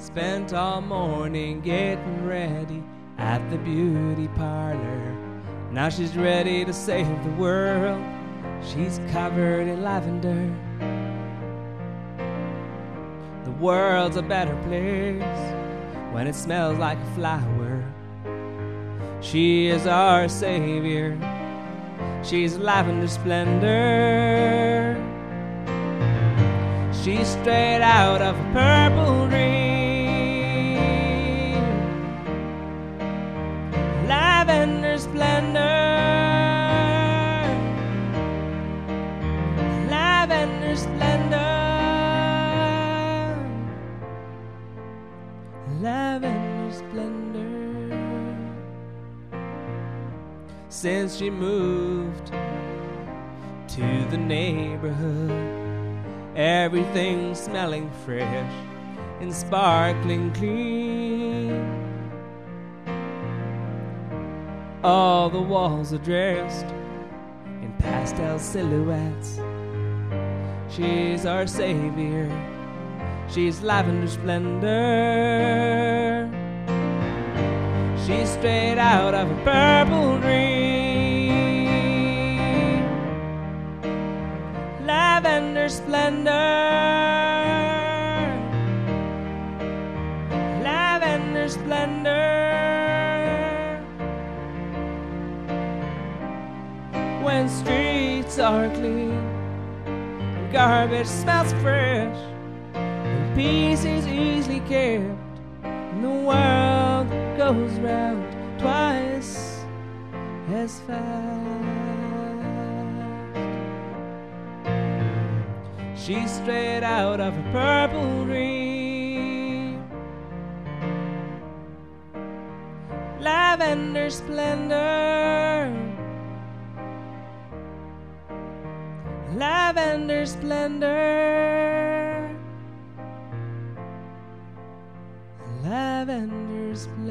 Spent all morning getting ready at the beauty parlor. Now she's ready to save the world. She's covered in lavender. The world's a better place when it smells like a flower. She is our savior. She's lavender splendor. She's straight out of a purple dream. Lavender splendor. Lavender splendor. Lavender splendor. Since she moved to the neighborhood, everything smelling fresh and sparkling clean. All the walls are dressed in pastel silhouettes. She's our savior. She's lavender splendor. She's straight out of a purple dream. Lavender splendor. Lavender splendor. When streets are clean and garbage smells fresh, and peace is easily kept, and the world goes round twice as fast. She's straight out of a purple dream. Lavender splendor. Lavender splendor. Lavender splendor.